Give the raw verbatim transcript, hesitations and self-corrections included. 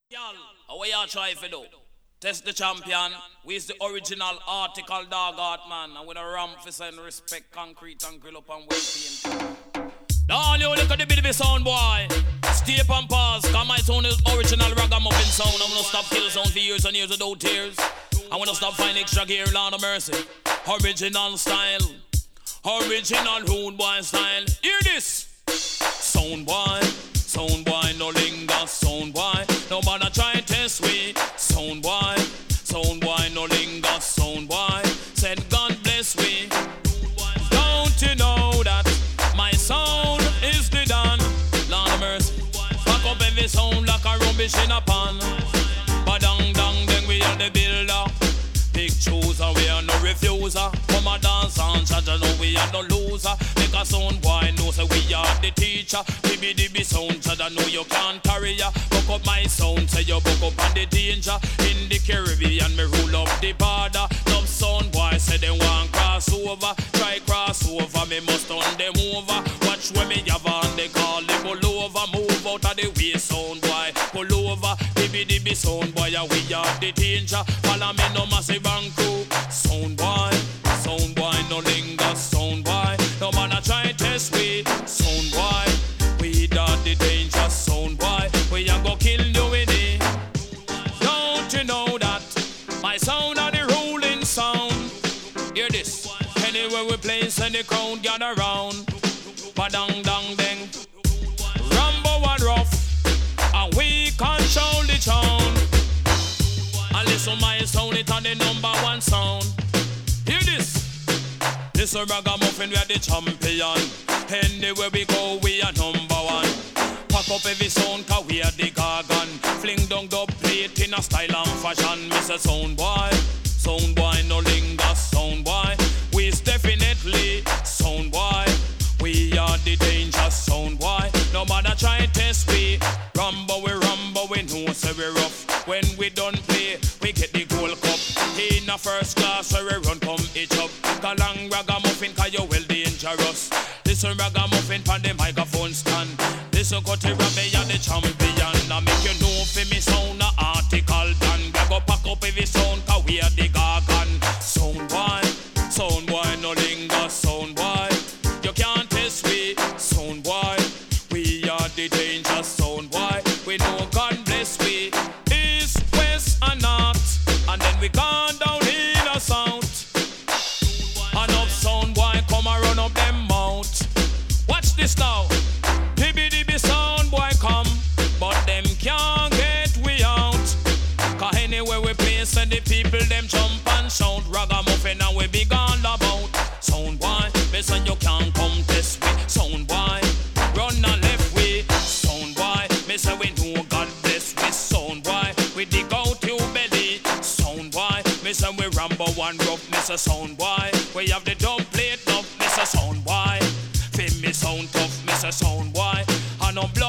How we are try for do? Test the champion. We is the original article dog art man. And with a ramp for send respect, concrete and grill up and well paint. Now you look at the bit of a sound boy. Stay up and pause. Cause my sound is original ragamuffin sound. I'm gonna stop kill sound for years and years without tears. I wanna stop finding extra gear, Lord of mercy. Original style. Original rude boy style. Hear this. Sound boy. Sound boy no linger. Sound boy. Nobody try to test me. Sound boy. Sound boy no linger. Sound boy. Said God bless me. Don't you know that my sound is the done? Lord of mercy. Back up every sound like a rubbish in a pan. Badang dang then we are the builder. Big chooser, we are no refuser. Come a dance and chat, know we are no loser. Make a sound boy know say we are the teacher. Dibby dibby sound, chat know you can't carry ya. Book up my sound, say you book up on the danger. In the Caribbean, me rule up the border. Some sound boy say they want cross over. Try cross over, me must turn them over. Watch when me have on, they call it pull over. Move out of the way, sound boy, pull over. Dibby dibby sound boy, yeah, we are the danger. Follow me no massive and crew. Sound boy, sound boy, no linger. Sound boy, no man a try test we. Sound boy, we are the danger. Sound boy, we a go kill you with it. Don't you know that my sound are the ruling sound? Hear this. Anywhere we place and the crowd gather round. Badang dang dang. Rambo and rough, and we control the town. And listen my sound, it on the number one sound. Hear this. This a ragamuffin, we are the champion. Anywhere we go, we are number one. Pack up every sound, cause we are the gargan. Fling down the plate in a style and fashion. Mister Sound boy, sound boy, no linger. Sound boy, we is definitely sound boy. We are the dangerous sound boy. No matter try to test we. Rumble we rumble, we know say we rough. When we done play, we get the gold cup. In a first class, where we run come each up. Galang ragamuffin, cause you well dangerous. Listen ragamuffin pan the microphone stand. Listen Cutty Rabbi and the champion. Now make you know for me sound a article done. We go pack up every sound, cause we are the gargan. Sound boy, sound boy, no linger. Sound boy, you can't test me. Sound boy, we are the dangerous sound boy. We know God bless we. East, west and north. And then we gone down in the south. And up sound boy come and run up them mouth. Watch this now. Dibby dibby sound boy come, but them can't get we out. Cause anywhere we place and the people them jump and shout. Ragamuffin and we be gone about. Sound boy, listen you can't come test me. Sound boy, run and left way. Sound boy, me say we know God bless we. Sound boy, we dig out your belly. Sound boy, me say we rambo one rough. Me say sound boy, we have the dub plate up. Me say sound boy, feel me sound tough. Me say sound boy, and no blood.